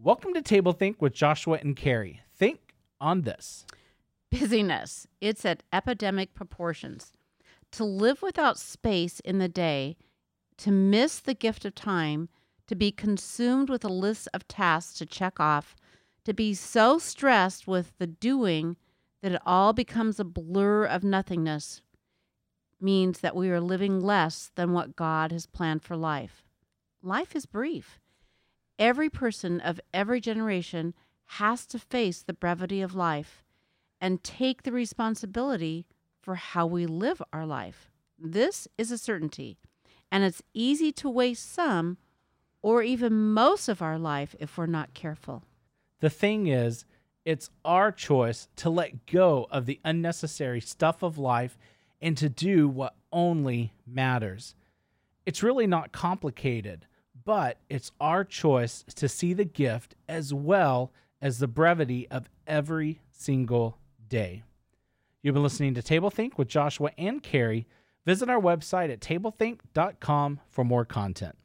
Welcome to Table Think with Joshua and Carrie. Think on this. Busyness. It's at epidemic proportions. To live without space in the day, to miss the gift of time, to be consumed with a list of tasks to check off, to be so stressed with the doing that it all becomes a blur of nothingness, means that we are living less than what God has planned for life. Life is brief. Every person of every generation has to face the brevity of life and take the responsibility for how we live our life. This is a certainty, and it's easy to waste some or even most of our life if we're not careful. The thing is, it's our choice to let go of the unnecessary stuff of life and to do what only matters. It's really not complicated, but it's our choice to see the gift as well as the brevity of every single day. You've been listening to Table Think with Joshua and Carrie. Visit our website at tablethink.com for more content.